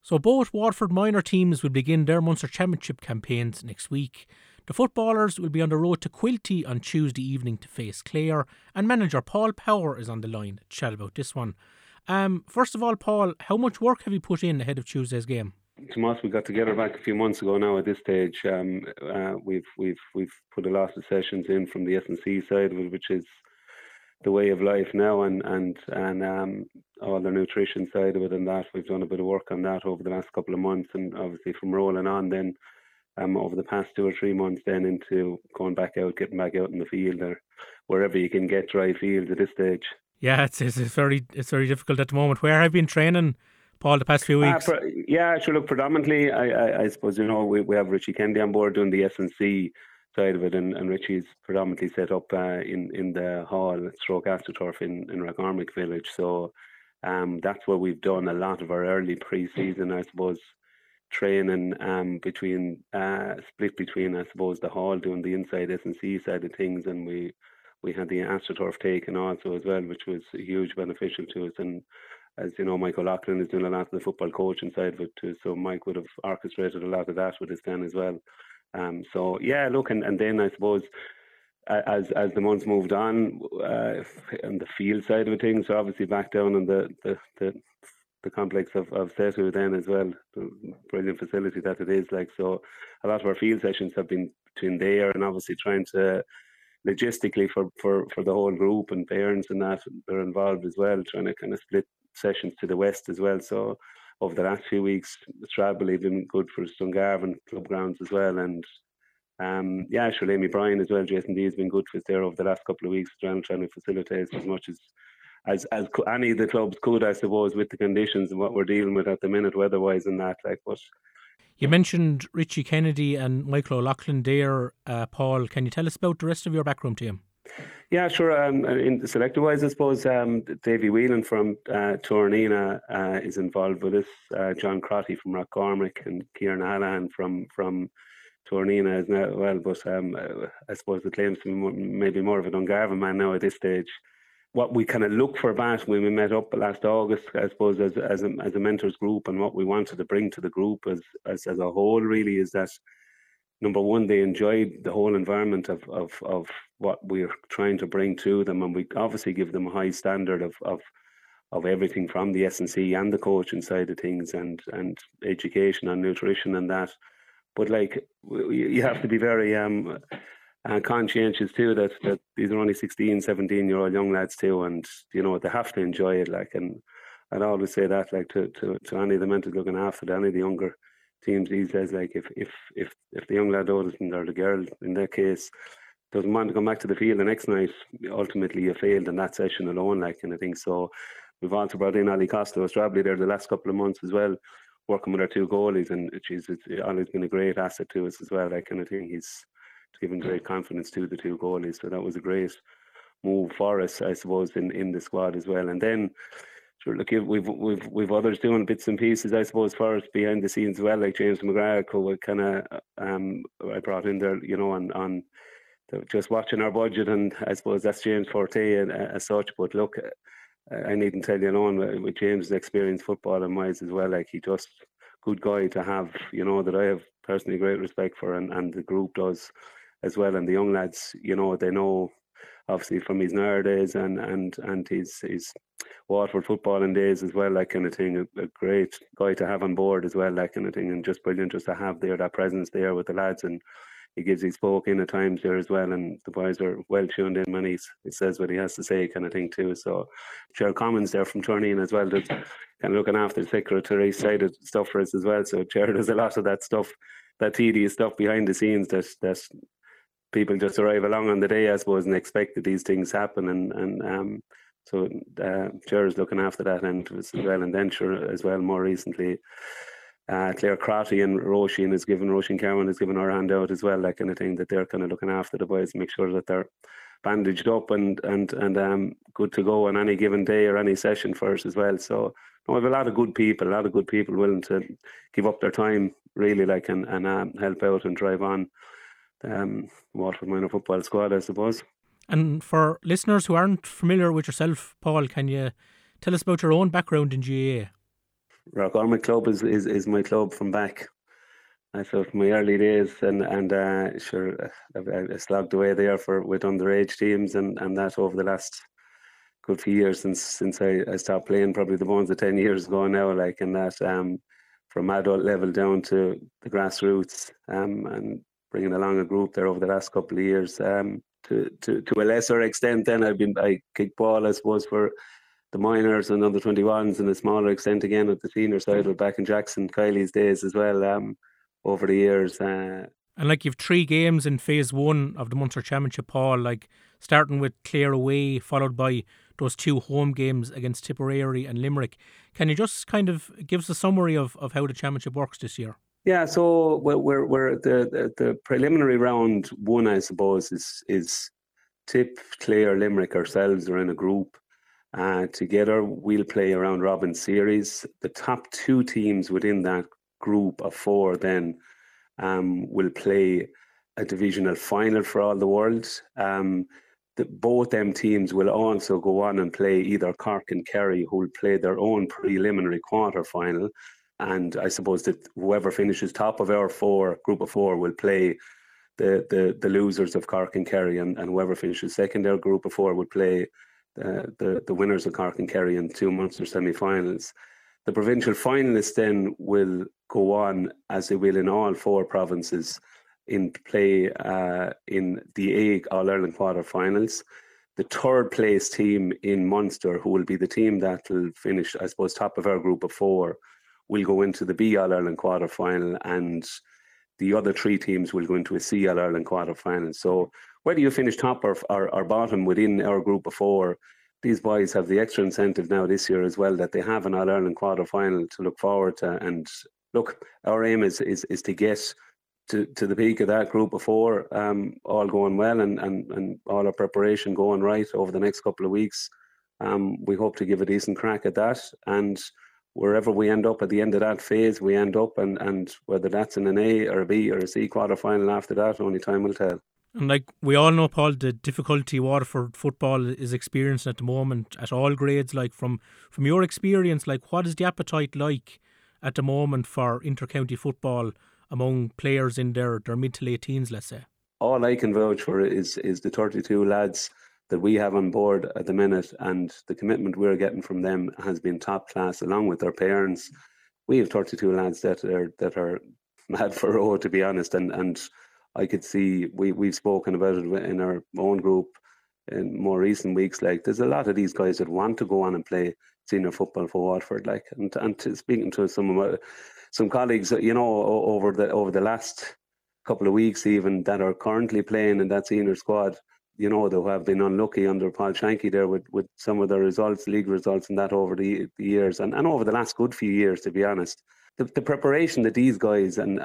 So both Waterford minor teams will begin their Munster Championship campaigns next week. The footballers will be on the road to Quilty on Tuesday evening to face Clare, and manager Paul Power is on the line to chat about this one. First of all, Paul, how much work have you put in ahead of Tuesday's game? Tomas, we got together back a few months ago now. At this stage, we've put a lot of sessions in from the S&C side of it, which is the way of life now, and all the nutrition side of it, and that we've done a bit of work on that over the last couple of months, and obviously from rolling on then over the past 2 or 3 months then into going back out, getting back out in the field or wherever you can get dry fields at this stage. Yeah, it's very difficult at the moment. Where have you been training, Paul, the past few weeks? Look, predominantly, I suppose, we have Richie Kennedy on board doing the S&C side of it, and Richie's predominantly set up in the hall stroke AstroTurf in Rathgarmick village. So that's where we've done a lot of our early pre-season, I suppose, training split between, I suppose, the hall doing the inside S&C side of things, and we had the AstroTurf taken also as well, which was huge beneficial to us. And as you know, Michael Loughlin is doing a lot of the football coaching side of it too, so Mike would have orchestrated a lot of that with us then as well. So yeah, look, and then I suppose as the months moved on, and the field side of things, so obviously back down in the complex of Setu then as well, the brilliant facility that it is. Like, so a lot of our field sessions have been between there, and obviously trying to logistically for the whole group and parents and that they're involved as well, trying to kind of split sessions to the west as well. So over the last few weeks, Stradbally have been good for Stungarvan club grounds as well, and sure, Amy Bryan as well. Jason D has been good for us there over the last couple of weeks, trying to facilitate as much as any of the clubs could, I suppose, with the conditions and what we're dealing with at the minute, weather-wise and that. Like, but you mentioned Richie Kennedy and Michael O'Loughlin there, Paul. Can you tell us about the rest of your backroom team? Yeah, sure. In the selector-wise, I suppose, Davy Whelan from Tornina is involved with us. John Crotty from Rathgarmick and Kieran Hallahan from Tornina is now well. But I suppose the claims to be maybe more of a Dungarvan man now at this stage. What we kind of look for back when we met up last August, I suppose, as a mentors group, and what we wanted to bring to the group as a whole really is that, number one, they enjoyed the whole environment of what we're trying to bring to them, and we obviously give them a high standard of everything from the S&C and the coaching side of things, and education and nutrition and that. But like, you have to be very conscientious too that these are only 16, 17-year-old young lads too, and they have to enjoy it. Like, and I'd always say that, like, to any of the mentors looking after any of the younger teams these days, like, if the young lad or the girl in their case doesn't want to come back to the field the next night, ultimately you failed in that session alone, like, and I think so. We've also brought in Ali Costa of Stradbally there the last couple of months as well, working with our 2 goalies, and it's always been a great asset to us as well. Like, and I think he's given great confidence to the 2 goalies, so that was a great move for us, I suppose, in the squad as well. And then, sure, look, we've others doing bits and pieces, I suppose, for us behind the scenes as well, like James McGrath, who kind of I brought in there, on just watching our budget, and I suppose that's James' forte as such. But look, I needn't tell you alone with James' experience football and wise as well, like, he just good guy to have, that I have personally great respect for, and the group does as well. And the young lads, they know obviously from his Nair days and his Waterford footballing days as well, that kind of thing. A great guy to have on board as well, that kind of thing, and just brilliant just to have there, that presence there with the lads. And he gives his spoke in at times there as well, and the boys are well tuned in when he says what he has to say, kind of thing too. So Ger Commons there from Turnian as well, that's kind of looking after the secretary side of stuff for us as well. So Ger does a lot of that stuff, that tedious stuff behind the scenes that people just arrive along on the day, I suppose, and expect that these things happen, and so Ger is looking after that end as well. And then sure as well, more recently, Claire Crotty and Roisin Cowan has given her hand out as well, that kind of thing, that they're kind of looking after the boys, make sure that they're bandaged up and good to go on any given day or any session for us as well. So we have a lot of good people willing to give up their time, really, like, and help out and drive on Waterford minor football squad, I suppose. And for listeners who aren't familiar with yourself, Paul, can you tell us about your own background in GAA? Rockormick Club is my club from back. So from my early days, and sure, I slogged away there with underage teams and that over the last good few years since I stopped playing, probably the ones of 10 years ago now, like, and that from adult level down to the grassroots, and bringing along a group there over the last couple of years. To a lesser extent, then I kicked ball, I suppose, for the minors and under 21s, and a smaller extent again at the senior side, with back in Jackson Kiley's days as well. Over the years. And like, you've 3 games in phase 1 of the Munster Championship, Paul, like starting with Clare away, followed by those 2 home games against Tipperary and Limerick. Can you just kind of give us a summary of how the championship works this year? Yeah, so we're the preliminary round 1, I suppose, is Tip, Clare, Limerick, ourselves are in a group. Together we'll play a round robin series. The top 2 teams within that group of 4 then will play a divisional final for all the world. Both them teams will also go on and play either Cork and Kerry, who will play their own preliminary quarter final. And I suppose that whoever finishes top of our group of 4 will play the losers of Cork and Kerry, and whoever finishes second, our group of 4 will play the winners of Cork and Kerry in 2 Munster semi-finals. The provincial finalists then will go on, as they will in all 4 provinces, in play in the A All-Ireland quarter-finals. The third place team in Munster, who will be the team that will finish, I suppose, top of our group of 4, will go into the B All-Ireland quarter-final, and the other 3 teams will go into a C All-Ireland quarter-final. So whether you finish top or bottom within our group of 4, these boys have the extra incentive now this year as well, that they have an All-Ireland quarter-final to look forward to. And look, our aim is to get to the peak of that group of 4, all going well, and all our preparation going right over the next couple of weeks. We hope to give a decent crack at that, and wherever we end up at the end of that phase, we end up, and whether that's in an A or a B or a C quarter-final after that, only time will tell. And like we all know, Paul, the difficulty Waterford football is experiencing at the moment at all grades. Like from your experience, like what is the appetite like at the moment for inter-county football among players in their mid to late teens, let's say? All I can vouch for is the 32 lads that we have on board at the minute, and the commitment we're getting from them has been top class, along with their parents. We have 32 lads that are mad for road, to be honest, and I could see we've spoken about it in our own group in more recent weeks. Like, there's a lot of these guys that want to go on and play senior football for Waterford. Like, and speaking to some colleagues, over the last couple of weeks, even that are currently playing in that senior squad, they have been unlucky under Paul Shanky there with some of the results, league results, and that over the years, and over the last good few years, to be honest. The preparation that these guys and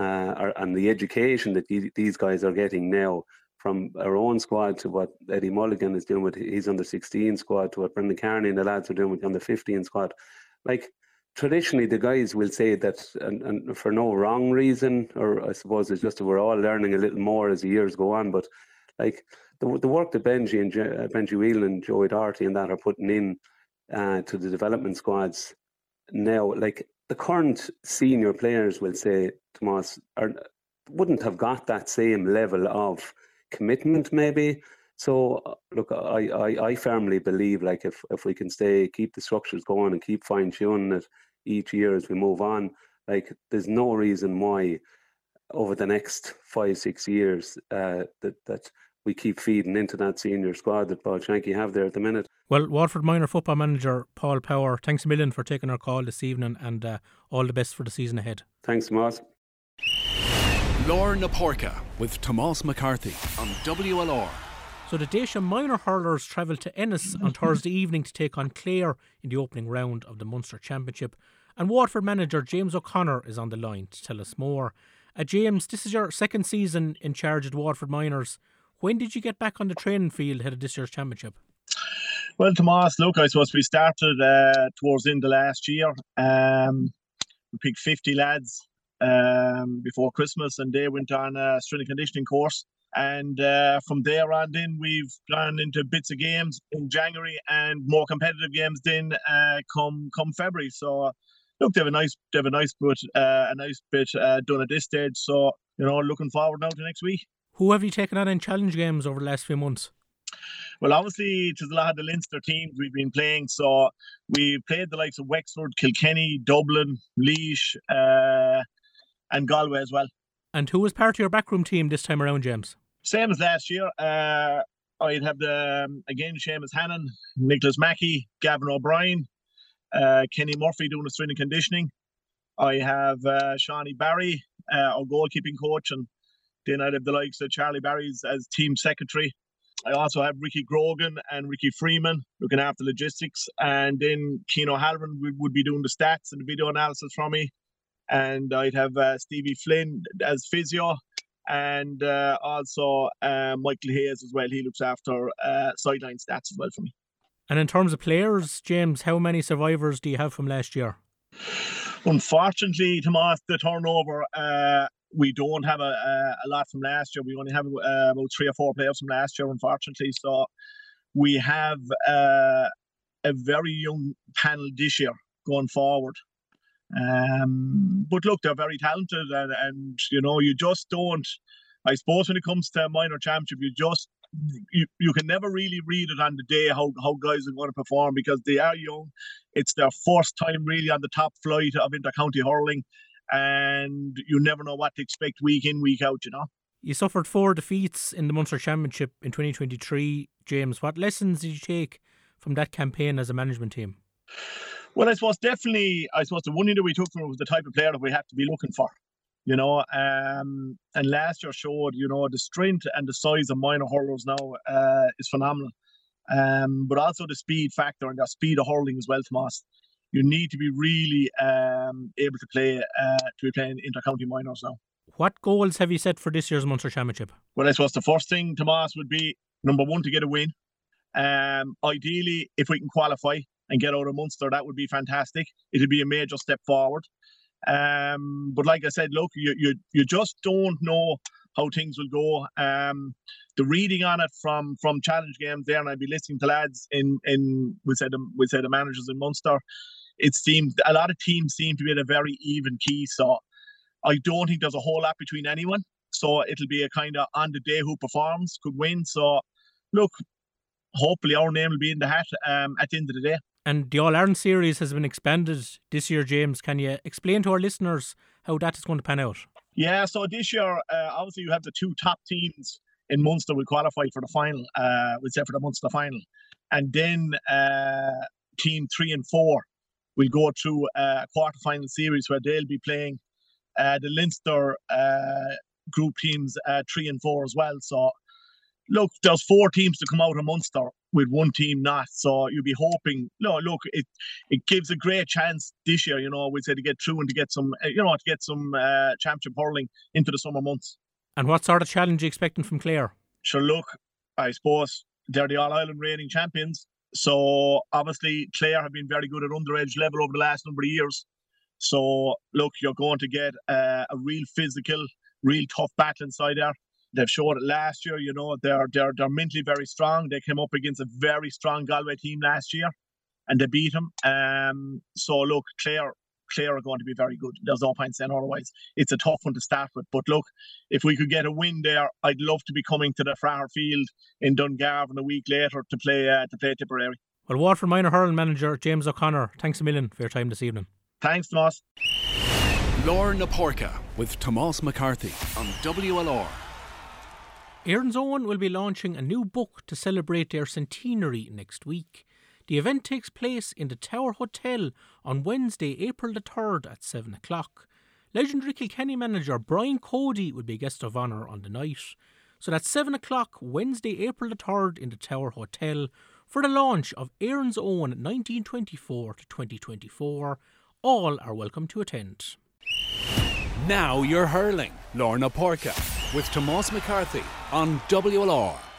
the education that these guys are getting now, from our own squad to what Eddie Mulligan is doing with his under 16 squad, to what Brendan Carney and the lads are doing with the under 15 squad. Like, traditionally, the guys will say that, and for no wrong reason, or I suppose it's just that we're all learning a little more as the years go on. But like the work that Benji Whelan and Joey Doherty and that are putting in to the development squads now, like, the current senior players will say, Tomas, wouldn't have got that same level of commitment, maybe. So look, I firmly believe, like, if we can keep the structures going and keep fine tuning it each year as we move on, like, there's no reason why over the next 5-6 years that we keep feeding into that senior squad that Paul Shanky have there at the minute. Well, Waterford minor football manager Paul Power, thanks a million for taking our call this evening, and all the best for the season ahead. Thanks, Tomas. Lorna na Porca with Tomas McCarthy on WLR. So the Dacia minor hurlers travelled to Ennis on Thursday evening to take on Clare in the opening round of the Munster Championship. And Waterford manager James O'Connor is on the line to tell us more. James, this is your second season in charge at Waterford Minors. When did you get back on the training field ahead of this year's championship? Well, Tomas, look, I suppose we started towards the end of last year. We picked 50 lads before Christmas, and they went on a strength and conditioning course. And from there on, then we've gone into bits of games in January and more competitive games then come February. So, look, they have a nice bit done at this stage. So, looking forward now to next week. Who have you taken on in challenge games over the last few months? Well, obviously, it's a lot of the Leinster teams we've been playing. So we played the likes of Wexford, Kilkenny, Dublin, Laois, and Galway as well. And who was part of your backroom team this time around, James? Same as last year. I'd have again Seamus Hannon, Nicholas Mackey, Gavin O'Brien, Kenny Murphy doing the strength and conditioning. I have Shawnee Barry, our goalkeeping coach, and then I'd have the likes of Charlie Barry's as team secretary. I also have Ricky Grogan and Ricky Freeman looking after logistics, and then Keane O'Halloran would be doing the stats and the video analysis from me, and I'd have Stevie Flynn as physio, and also Michael Hayes as well. He looks after sideline stats as well for me. And in terms of players, James, how many survivors do you have from last year? Unfortunately, Tomas, the turnover, we don't have a lot from last year. We only have about 3 or 4 players from last year, unfortunately. So we have a very young panel this year going forward. But look, they're very talented, and you just don't. I suppose when it comes to minor championship, you can never really read it on the day how guys are going to perform, because they are young. It's their first time really on the top flight of inter-county hurling, and you never know what to expect week in, week out. You suffered 4 defeats in the Munster Championship in 2023, James. What lessons did you take from that campaign as a management team? Well, I suppose the one thing that we took from it was the type of player that we have to be looking for, and last year showed, the strength and the size of minor hurlers now is phenomenal, but also the speed factor and the speed of hurling as well, Tomas. You need to be really able to be playing inter-county minors now. What goals have you set for this year's Munster Championship? Well, I suppose the first thing, Tomas, would be, number 1, to get a win. Ideally, if we can qualify and get out of Munster, that would be fantastic. It'd be a major step forward. But like I said, look, you just don't know how things will go. The reading on it from challenge games there, and I'd be listening to lads we say the managers in Munster. It seems a lot of teams seem to be at a very even key. So I don't think there's a whole lot between anyone. So it'll be a kind of on the day who performs could win. So look, hopefully our name will be in the hat at the end of the day. And the All-Ireland series has been expanded this year, James. Can you explain to our listeners how that is going to pan out? Yeah, so this year, obviously you have the 2 top teams in Munster will qualify for the final, for the Munster final. And then team 3 and 4 will go through a quarter-final series where they'll be playing the Leinster group teams 3 and 4 as well. So look, there's 4 teams to come out of Munster with 1 team not. So you'll be hoping. No, look, it gives a great chance this year. We'd say to get through and to get some, championship hurling into the summer months. And what sort of challenge are you expecting from Clare? Sure, look, I suppose they're the All-Ireland reigning champions. So obviously Clare have been very good at underage level over the last number of years. So look, you're going to get a real physical, real tough battle inside there. They've showed it last year. They're mentally very strong. They came up against a very strong Galway team last year, and they beat them. So look, Clare are going to be very good. There's no point saying otherwise. It's a tough one to start with, but look, if we could get a win there, I'd love to be coming to the Fraher Field in Dungarvan a week later to play Tipperary. Well, Waterford minor hurling manager James O'Connor, thanks a million for your time this evening. Thanks, Tomas. Lorne na Porca with Tomas McCarthy on WLR. Erin's Own will be launching a new book to celebrate their centenary next week. The event takes place in the Tower Hotel on Wednesday, April the 3rd at 7 o'clock. Legendary Kilkenny manager Brian Cody will be a guest of honour on the night. So that's 7 o'clock Wednesday, April the 3rd in the Tower Hotel for the launch of Erin's Own 1924 to 2024. All are welcome to attend. Now you're hurling. Lorne na Porca with Tomas McCarthy on WLR.